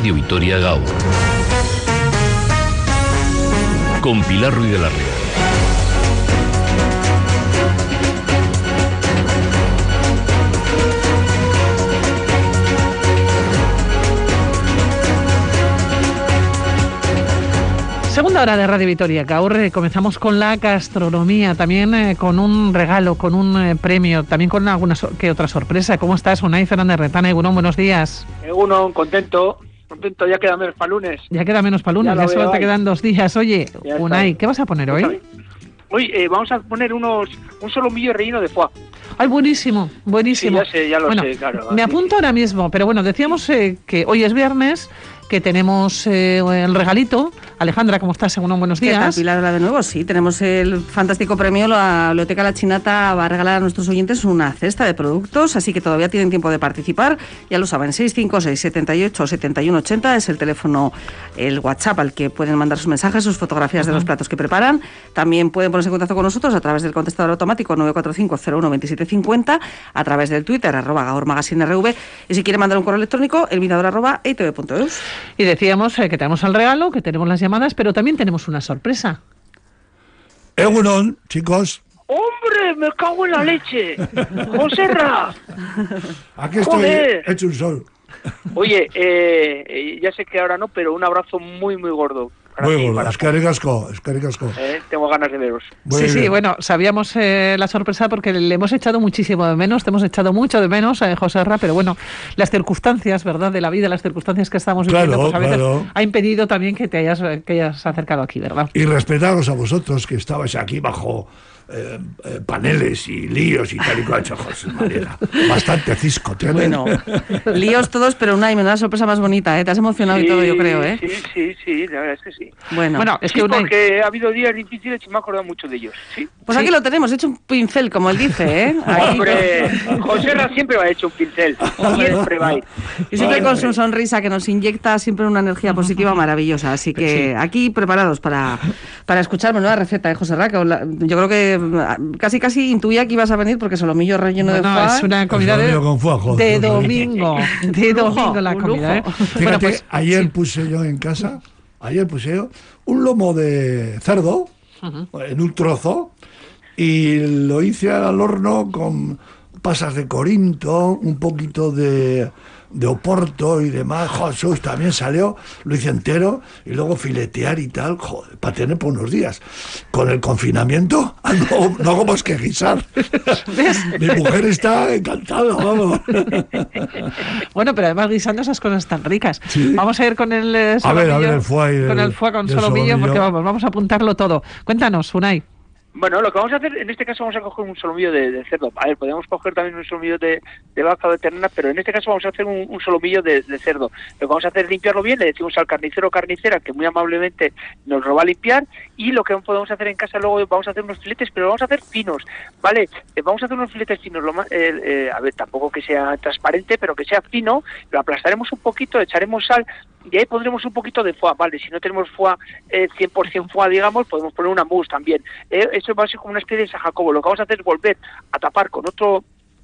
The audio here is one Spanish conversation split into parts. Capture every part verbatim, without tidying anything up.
Radio Vitoria Gaur. Con Pilar Ruiz de la Riva. Segunda hora de Radio Vitoria Gaur. Eh, comenzamos con la gastronomía, también eh, con un regalo, con un eh, premio, también con alguna so- que otra sorpresa. ¿Cómo estás, Unai Fernández Retana? Egunon, buenos días. Egunon, contento, contento, ya queda menos para lunes. Ya queda menos para lunes, ya, ya solo te quedan dos días. Oye, ya Unai, está. ¿qué vas a poner hoy? Hoy eh, vamos a poner unos un solomillo relleno de foie. Ay, buenísimo, buenísimo. Sí, ya sé, ya lo bueno, sé, claro. Me apunto sí, ahora mismo, pero bueno, decíamos eh, que hoy es viernes, que tenemos eh, el regalito. Alejandra, ¿cómo estás? Según buenos días. ¿Qué tal, Pilar? Hola de nuevo. Sí, tenemos el fantástico premio. La Biblioteca La Chinata va a regalar a nuestros oyentes una cesta de productos, así que todavía tienen tiempo de participar. Ya lo saben, seis cinco seis, siete ocho, siete uno ocho cero es el teléfono, el WhatsApp al que pueden mandar sus mensajes, sus fotografías uh-huh. de los platos que preparan. También pueden ponerse en contacto con nosotros a través del contestador automático nueve cuatro cinco, cero uno, veintisiete cincuenta, a través del Twitter, arroba Gaur Magazine R V, y si quieren mandar un correo electrónico, elminador arroba e i t v punto eus. Y decíamos eh, que tenemos el regalo, que tenemos las llamadas, pero también tenemos una sorpresa. Egunon, chicos. ¡Hombre, me cago en la leche! ¡Joserra! Aquí estoy, Joder. hecho un sol. Oye, eh, ya sé que ahora no, pero un abrazo muy, muy gordo. Muy gordo, eskerrik asko, eskerrik asko. Eh, tengo ganas de veros. Muy sí, bien. sí, bueno, sabíamos eh, la sorpresa porque le hemos echado muchísimo de menos, te hemos echado mucho de menos, eh, Joserra, pero bueno, las circunstancias, ¿verdad?, de la vida, las circunstancias que estamos viviendo, Claro, pues a veces claro. ha impedido también que te hayas, que hayas acercado aquí, ¿verdad? Y respetaros a vosotros que estabais aquí bajo eh, eh, paneles y líos y tal y cual, José María. Bastante cisco tiene. Bueno, líos todos, pero una y una sorpresa más bonita, ¿eh? Te has emocionado Sí, y todo, yo creo, ¿eh? Sí, sí, sí, la verdad es que sí. Bueno, Bueno, es Sí, que una... porque ha habido días difíciles y me he acordado mucho de ellos, ¿sí? pues sí. aquí lo tenemos, hecho un pincel, como él dice, ¿eh? Aquí, Hombre, Joserra siempre va a hecho un pincel, siempre va a ir. y siempre Siempre. con su sonrisa que nos inyecta siempre una energía positiva maravillosa. Así que Sí. aquí preparados para, para escuchar nueva receta, ¿eh, José Ra? Que la- yo creo que mm, casi casi intuía que ibas a venir porque solomillo relleno de Bueno, foie. es una comida de, Solomillo con foie, joder, de qué rico. domingo, de Un lujo, domingo la un comida, ¿eh? lujo. Fíjate, Bueno, pues ayer sí. puse yo en casa, ayer puse yo un lomo de cerdo Ujú. en un trozo y lo hice al horno con pasas de Corinto, un poquito de, de Oporto y demás. Joder, también salió, lo hice entero y luego filetear y tal, joder, para tener por unos días. Con el confinamiento no, no hago más que guisar. Mi mujer está encantada, vamos. Bueno, pero además guisando esas cosas tan ricas. Sí. Vamos a ir con el eh, A ver, a ver, solomillo, el foie y el- con el foie con y el solomillo, solomillo. porque vamos, vamos a apuntarlo todo. Cuéntanos, Unai. Bueno, lo que vamos a hacer, en este caso vamos a coger un solomillo de, de cerdo. A ver, podemos coger también un solomillo de, de vaca o de ternera, pero en este caso vamos a hacer un, un solomillo de, de cerdo. Lo que vamos a hacer es limpiarlo bien, le decimos al carnicero o carnicera que muy amablemente nos lo va a limpiar, y lo que podemos hacer en casa luego vamos a hacer unos filetes, pero lo vamos a hacer finos, ¿vale? Eh, vamos a hacer unos filetes finos, lo más, eh, eh, a ver, tampoco que sea transparente, pero que sea fino, lo aplastaremos un poquito, echaremos sal, y ahí pondremos un poquito de foie, ¿vale? Si no tenemos foie, eh, cien por ciento foie, digamos, podemos poner una mousse también. Eh, eso va a ser como una especie de San Jacobo. Lo que vamos a hacer es volver a tapar con otro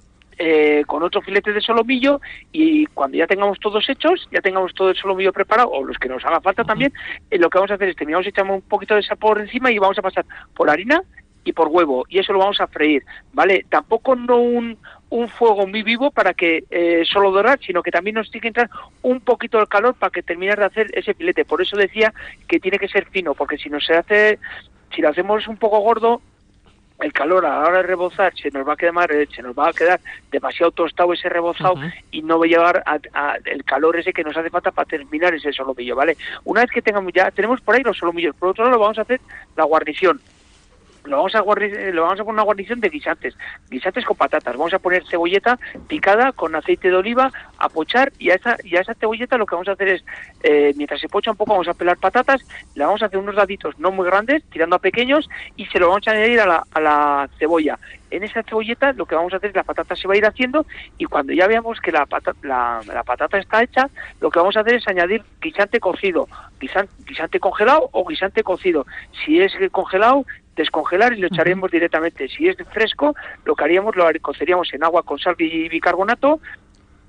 eh, con otro filete de solomillo, y cuando ya tengamos todos hechos, ya tengamos todo el solomillo preparado, o los que nos haga falta también, eh, lo que vamos a hacer es terminamos, echamos un poquito de sal por encima y vamos a pasar por harina y por huevo, y eso lo vamos a freír, ¿vale? Tampoco no un, un fuego muy vivo para que eh, solo dorar, sino que también nos tiene que entrar un poquito de calor para que termine de hacer ese filete. Por eso decía que tiene que ser fino, porque si no se hace, si lo hacemos un poco gordo, el calor a la hora de rebozar se nos va a quedar, eh, se nos va a quedar demasiado tostado ese rebozado, uh-huh. y no va a llevar a, a el calor ese que nos hace falta para terminar ese solomillo, ¿vale? Una vez que tengamos ya, tenemos por ahí los solomillos, por otro lado vamos a hacer la guarnición. Lo vamos a guarnir, lo vamos a poner una guarnición de guisantes, guisantes con patatas. Vamos a poner cebolleta picada con aceite de oliva a pochar, y a esa y a esa cebolleta lo que vamos a hacer es, eh, mientras se pocha un poco, vamos a pelar patatas, le vamos a hacer unos daditos no muy grandes, tirando a pequeños, y se lo vamos a añadir a la, a la cebolla. En esa cebolleta lo que vamos a hacer es la patata se va a ir haciendo, y cuando ya veamos que la patata, la, la patata está hecha, lo que vamos a hacer es añadir guisante cocido, guisante, guisante congelado o guisante cocido. Si es congelado, descongelar y lo echaremos directamente. Si es fresco, lo que haríamos, lo coceríamos en agua con sal y bicarbonato,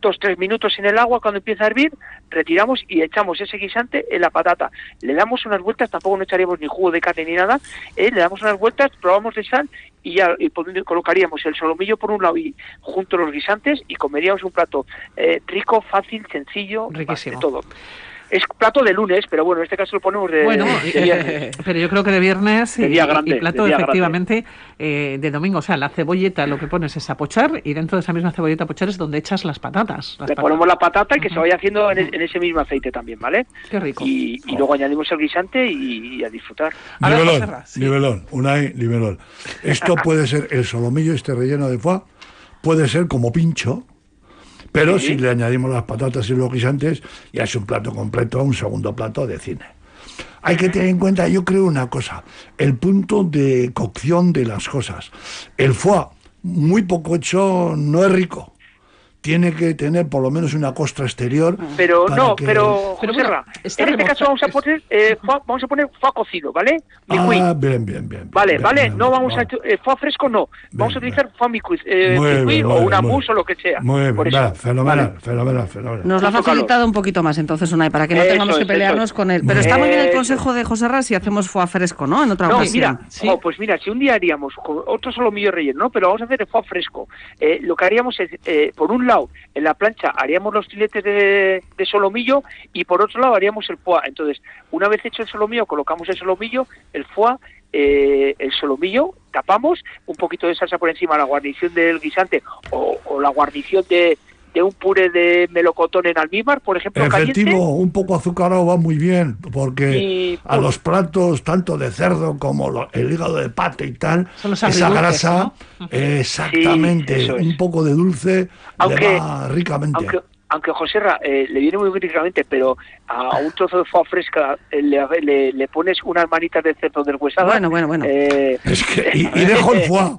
dos, tres minutos en el agua cuando empieza a hervir, retiramos y echamos ese guisante en la patata. Le damos unas vueltas, tampoco no echaríamos ni jugo de carne ni nada, ¿eh? Le damos unas vueltas, probamos de sal y ya y colocaríamos el solomillo por un lado y junto a los guisantes y comeríamos un plato eh, rico, fácil, sencillo, riquísimo. De todo. Es plato de lunes, pero bueno, en este caso lo ponemos de, bueno, de viernes. Pero yo creo que de viernes y, de día grande, y plato de día efectivamente eh, de domingo. O sea, la cebolleta lo que pones es a pochar y dentro de esa misma cebolleta a pochar es donde echas las patatas. Las Le patatas. ponemos la patata y que uh-huh. se vaya haciendo en, en ese mismo aceite también, ¿vale? Qué rico. Y, y oh. luego añadimos el guisante y, y a disfrutar. Nivelón, sí. nivelón, Unai, nivelón. Esto puede ser el solomillo, este relleno de foie, puede ser como pincho. Pero ¿sí? Si le añadimos las patatas y los guisantes, ya es un plato completo, un segundo plato de cine. Hay que tener en cuenta, yo creo, una cosa, el punto de cocción de las cosas. El foie, muy poco hecho, no es rico. Tiene que tener por lo menos una costra exterior. Pero no, que... pero, pero Joserra, bueno, en este remota. caso vamos a poner eh, foie, vamos a poner foie cocido, ¿vale? Micuí. Ah, bien, bien, bien. Vale, bien, vale, bien, no bien, vamos bien. a eh, foie fresco, no. Vamos bien, a utilizar bien. foie micuí, eh, Muy micuí bien, o muy una bien, mousse o lo que sea. Muy bien, por eso. va, fenomenal, Vale. fenomenal, fenomenal. Nos lo ha facilitado un poquito más entonces, Unai, para que no Eso tengamos que es, pelearnos eso. con él. Pero está Eh, muy bien el eso. consejo de Joserra si hacemos foie fresco, ¿no? En otra No, ocasión. mira, Sí. oh, pues mira, si un día haríamos con otro solomillo relleno, ¿no? Pero vamos a hacer el foie fresco. Eh, lo que haríamos es, eh, por un lado, en la plancha haríamos los filetes de, de solomillo y por otro lado haríamos el foie. Entonces, una vez hecho el solomillo, colocamos el solomillo, el foie, eh, el solomillo, tapamos, un poquito de salsa por encima, la guarnición del guisante o, o la guarnición de, de un puré de melocotón en almíbar, por ejemplo, Efectivo, caliente. un poco azucarado va muy bien, porque Y, a pues, los platos, tanto de cerdo como lo- el hígado de pato y tal, Son los esa agridulces, grasa, ¿no? eh, exactamente, Sí, eso es. un poco de dulce Aunque- le va ricamente. Aunque, aunque Joserra, eh, le viene muy ricamente, pero a un trozo de foie fresca eh, le, le, le pones unas manitas de cerdo deshuesada. Bueno, bueno, bueno. Eh, Es que, y, y dejo el foie.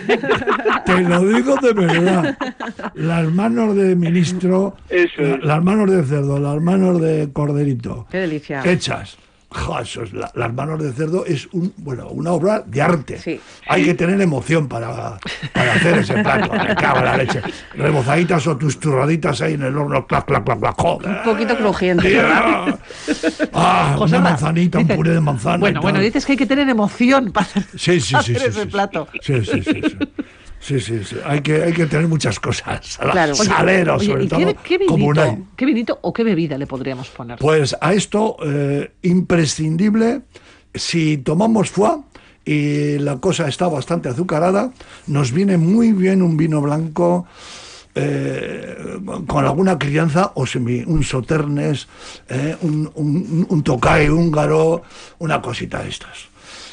Te lo digo de verdad. Las manos de ministro, Eso la- es. las manos de cerdo, las manos de corderito, Qué delicia. hechas. Jo, eso es, la- las manos de cerdo es un, bueno, una obra de arte. Sí. Hay que tener emoción para, para hacer ese plato. Me cago en la leche. Rebozaditas o tusturraditas ahí en el horno. Clac, clac, clac, clac. Joder. Un poquito crujiente, ¿verdad? Ah, José una Mar, manzanita, un dice- puré de manzana. y Bueno, tal. bueno, dices que hay que tener emoción para hacer, Sí, sí, sí, hacer sí, ese sí, plato. Sí, sí, sí, sí. Sí, sí, sí. Hay que, hay que tener muchas cosas. Claro. Oye, Salero, Oye, sobre ¿y todo. qué, qué como vinito, Unai. qué vinito o qué bebida le podríamos poner? Pues a esto, eh, imprescindible, si tomamos foie y la cosa está bastante azucarada, nos viene muy bien un vino blanco eh, con alguna crianza, o semi, un sauternes, eh, un, un, un tocay húngaro, una cosita de estas.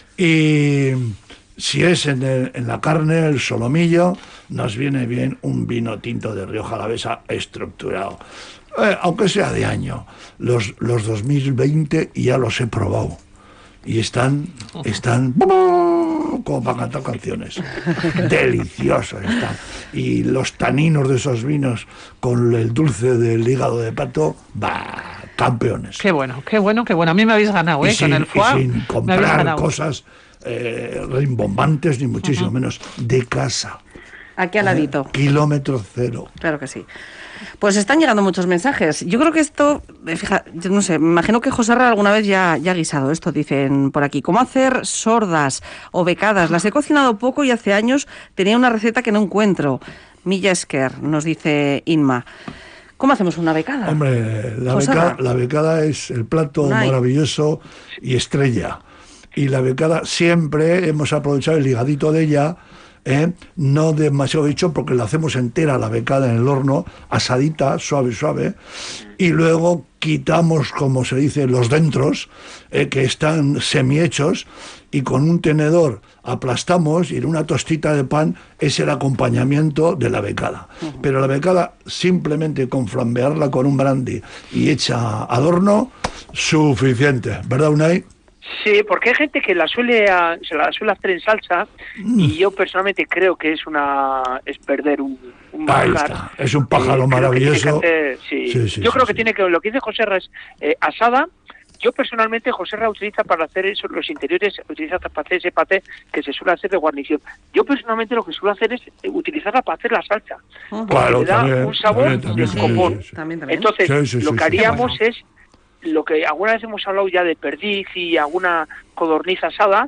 Y si es en, el- en la carne, el solomillo, nos viene bien un vino tinto de Rioja Alavesa estructurado. Eh, aunque sea de año, los, los dos mil veinte ya los he probado. Y están, están como para cantar canciones. Deliciosos están. Y los taninos de esos vinos con el dulce del hígado de pato, bah, campeones. Qué bueno, qué bueno, qué bueno. A mí me habéis ganado, Y ¿eh? sin, Con el y foie sin me habéis comprar ganado. cosas eh, rimbombantes, ni muchísimo menos, de casa. Aquí al ladito. Kilómetro cero. Claro que sí. Pues están llegando muchos mensajes. Yo creo que esto, eh, fija, yo no sé, me imagino que Joserra alguna vez ya, ya ha guisado esto, dicen por aquí. ¿Cómo hacer sordas o becadas? Las he cocinado poco y hace años tenía una receta que no encuentro. Milla Esquer, nos dice Inma. ¿Cómo hacemos una becada? Hombre, la, Joserra. beca, la becada es el plato Unai. maravilloso y estrella. Y la becada siempre hemos aprovechado el ligadito de ella, ¿eh? No demasiado hecho porque la hacemos entera la becada en el horno, asadita, suave, suave, y luego quitamos, como se dice, los dentros, eh, que están semihechos, y con un tenedor aplastamos y en una tostita de pan es el acompañamiento de la becada. Pero la becada simplemente con flambearla con un brandy y hecha al horno, suficiente, ¿verdad, Unai? Sí, porque hay gente que la suele a- se la suele hacer en salsa y yo personalmente creo que es una es perder un, un Ahí manjar. está, es un pájaro Eh, creo que tiene que maravilloso. hacer- sí. Sí, sí, yo sí, creo que sí. tiene que lo que dice José es eh, asada yo personalmente, José Ra utiliza para hacer eso, los interiores, utiliza para hacer ese paté que se suele hacer de guarnición. Yo personalmente lo que suelo hacer es utilizarla para hacer la salsa. Oh. Porque Claro, le da también, un sabor también, también, del copón. sí, sí, sí. También, también. Entonces, Sí, sí, lo sí, que sí. haríamos Qué es lo que alguna vez hemos hablado ya de perdiz y alguna codorniz asada.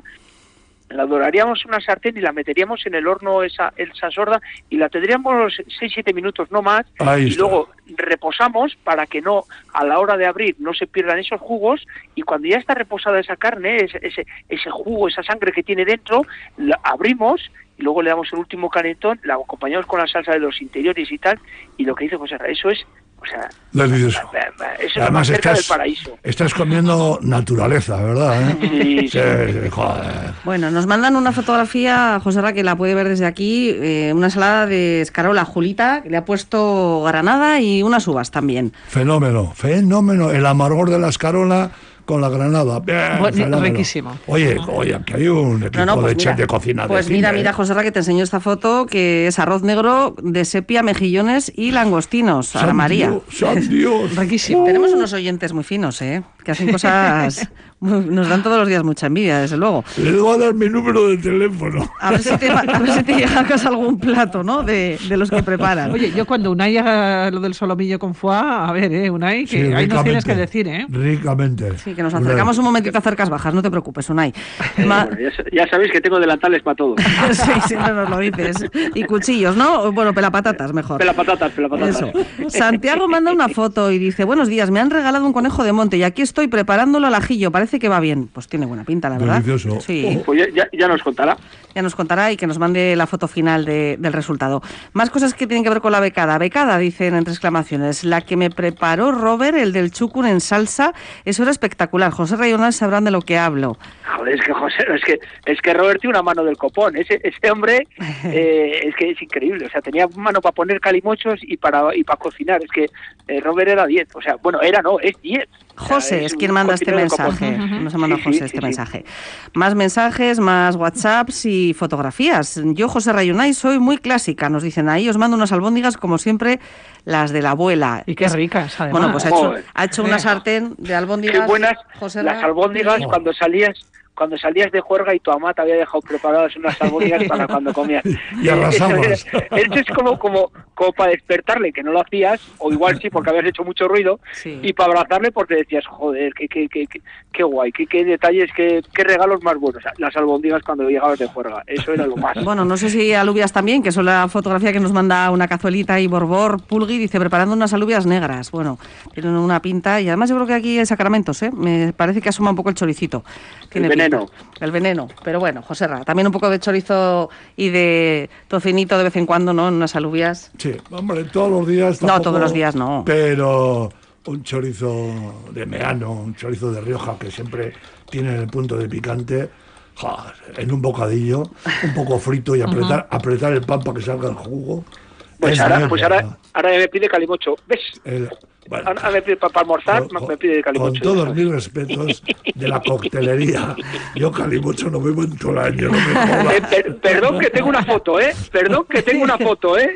La doraríamos en una sartén y la meteríamos en el horno esa, esa sorda y la tendríamos seis siete minutos, no más, Ahí y está. luego reposamos para que no, a la hora de abrir, no se pierdan esos jugos, y cuando ya está reposada esa carne, ese, ese, ese jugo, esa sangre que tiene dentro, la abrimos y luego le damos el último calentón, la acompañamos con la salsa de los interiores y tal, y lo que dice José, eso es, o sea, Delicioso. eso es Además más cerca estás, del paraíso. estás comiendo naturaleza, ¿verdad? ¿Eh? Sí, sí. Sí, joder. Bueno, nos mandan una fotografía, José Ra, que la puede ver desde aquí, eh, una ensalada de escarola Julita, que le ha puesto granada y unas uvas también. Fenómeno, fenómeno. El amargor de la escarola con la granada. Bien, Bueno, fenómeno. riquísimo. Oye, oye, que hay un equipo No, no, pues de chef mira, de cocina. Pues de mira, cine, mira, ¿eh? José Ra, que te enseño esta foto, que es arroz negro de sepia, mejillones y langostinos, Ana ¡San María. Dios, ¡San Dios! Riquísimo. Tenemos unos oyentes muy finos, ¿eh? Que hacen cosas... muy- nos dan todos los días mucha envidia, desde luego. Le voy a dar mi número de teléfono. A ver si te, a ver si te llega a casa algún plato, ¿no? De, de los que preparan. Oye, yo cuando Unai haga lo del solomillo con foie, a ver, eh, Unai, que Sí, ahí nos tienes ricamente, que decir, ¿eh? Ricamente. Sí, que nos acercamos un momentito a cercas bajas, no te preocupes, Unai. Ma- Bueno, ya, ya sabéis que tengo delantales para todo. sí, siempre nos lo dices. Y cuchillos, ¿no? Bueno, pelapatatas, mejor. Pela patatas, pela patatas. Eso. Santiago manda una foto y dice, buenos días, me han regalado un conejo de monte y aquí estoy preparándolo al ajillo, parece que va bien. Pues tiene buena pinta, la verdad. Delicioso. Sí, Pues ya, ya, ya nos contará. ya nos contará y que nos mande la foto final de- del resultado. Más cosas que tienen que ver con la becada. Becada, dicen entre exclamaciones. La que me preparó Robert, el del chucun en salsa, eso era espectacular. José Rayonal sabrán de lo que hablo. Joder, es que José, es que es que Robert tiene una mano del copón. Ese, ese hombre eh, es que es increíble. O sea, tenía mano para poner calimochos y para y para cocinar. Es que eh, Robert era diez. O sea, bueno, era no, es diez. O sea, José es un quien manda este cocinero de copón. mensaje. Nos ha mandado Sí, sí, José sí, este sí. mensaje. Más mensajes, más WhatsApps y fotografías. Yo, José Rayonay, soy muy clásica. Nos dicen ahí, os mando unas albóndigas como siempre, las de la abuela. Y qué ricas, además. Bueno, pues ha hecho, Joder. ha hecho una sartén de albóndigas. Qué buenas José las Ra- albóndigas Sí. cuando salías cuando salías de juerga y tu mamá te había dejado preparadas unas albóndigas para cuando comías. Y arrasabas. Eso es, es como, como, como para despertarle, que no lo hacías, o igual sí, porque habías hecho mucho ruido, Sí. y para abrazarle porque decías, joder, qué, qué, qué, qué, qué guay, qué, qué detalles, qué, qué regalos más buenos. Las albóndigas cuando llegabas de juerga, eso era lo más. Bueno, no sé si alubias también, que es la fotografía que nos manda una cazuelita y Borbor Pulgui, dice, preparando unas alubias negras. Bueno, tienen una pinta y además yo creo que aquí hay sacramentos, ¿eh? Me parece que asoma un poco el choricito. Tiene El veneno. pinta. El veneno. Pero bueno, José Ra, también un poco de chorizo y de tocinito de vez en cuando, ¿no? En unas alubias. Sí, hombre, todos los días. No, tampoco, todos los días no. Pero un chorizo de meano, un chorizo de Rioja que siempre tiene el punto de picante. Joder, en un bocadillo, un poco frito y apretar, apretar el pan para que salga el jugo. Pues Es ahora, bien, pues ahora, ¿verdad? ahora me pide calimocho. ¿Ves? El- bueno, Ahora me pide para almorzar, con, me pide con calimocho. todos mis respetos de la coctelería, yo calimocho no bebo en todo el año, no me jodas. Eh, per- perdón que tengo una foto, ¿eh? Perdón que tengo una foto, ¿eh?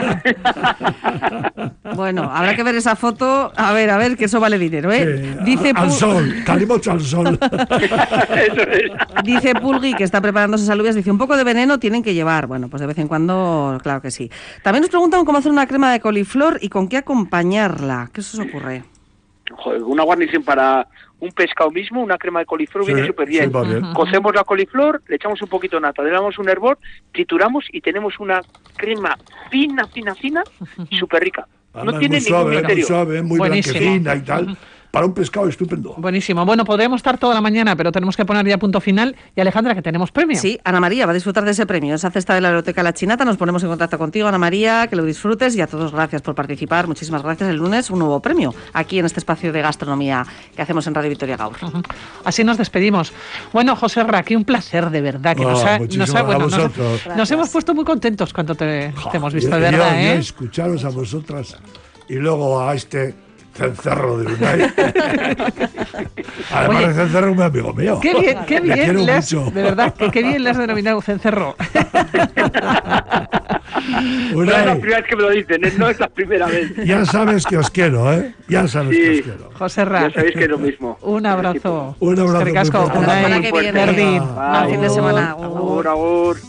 Bueno, habrá que ver esa foto. A ver, a ver, que eso vale dinero, ¿eh? Sí, Dice, al Pu- sol, calimocho al sol. Eso es. dice Pulgui, que está preparando esas alubias, dice, un poco de veneno tienen que llevar. Bueno, pues de vez en cuando, claro que sí. También nos preguntan cómo hacer una crema de coliflor y con qué acompañarla. ¿Qué se os ocurre? Joder, una guarnición para un pescado mismo, una crema de coliflor Sí, viene súper bien. sí, va bien. Cocemos la coliflor, le echamos un poquito de nata, le damos un hervor, trituramos y tenemos una crema fina, fina, fina, súper rica. No Además, tiene muy ningún suave, muy misterio. suave, muy Buenísimo. blanquecina y tal. Para un pescado estupendo. Buenísimo. Bueno, podremos estar toda la mañana, pero tenemos que poner ya punto final. Y Alejandra, que tenemos premio. Sí, Ana María va a disfrutar de ese premio. Esa cesta de la Biblioteca La Chinata. Nos ponemos en contacto contigo, Ana María, que lo disfrutes y a todos gracias por participar. Muchísimas gracias. El lunes un nuevo premio aquí en este espacio de gastronomía que hacemos en Radio Victoria Gaur. Ujú. Así nos despedimos. Bueno, José Raquí, un placer de verdad. Que Oh, nos, ha- muchísimas nos, ha- bueno, a nos- vosotros. nos hemos puesto muy contentos cuando te, te hemos visto, de Yo- verdad. yo, yo ¿eh? escucharos a vosotras y luego a este cencerro de Unai. Además, Oye, el cencerro es un amigo mío. Qué bien, qué Le bien quiero le has, mucho. de verdad, que qué bien le has denominado cencerro. No es la primera vez que me lo dicen, ¿eh? No es la primera vez. Ya sabes que os quiero, ¿eh? Ya sabes Sí. que os quiero. José Ra. Ya sabéis que es lo mismo. Un abrazo. Un abrazo Eskerrik asko, muy fuerte. Hasta la semana Unai que viene. Berdin. Buen fin de semana. Agur, agur.